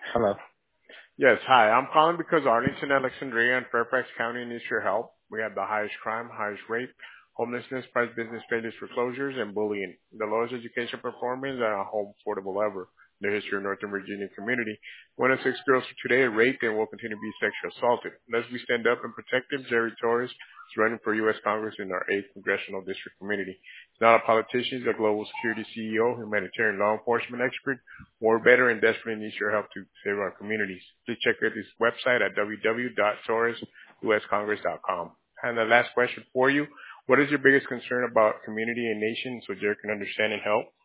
Hello. Yes, hi. I'm calling because Arlington, Alexandria, and Fairfax County needs your help. We have the highest crime, highest rape, homelessness, private business failures, foreclosures, and bullying. The lowest education performance and a home affordable ever in the history of Northern Virginia community. One of 6 girls today are raped and will continue to be sexually assaulted. Unless we stand up and protect them, Jerry Torres is running for U.S. Congress in our 8th Congressional District Community. He's not a politician, he's a global security CEO, humanitarian law enforcement expert, more better and desperately needs your help to save our communities. Please check out his website at www.torresuscongress.com. And the last question for you, what is your biggest concern about community and nation so Jared can understand and help?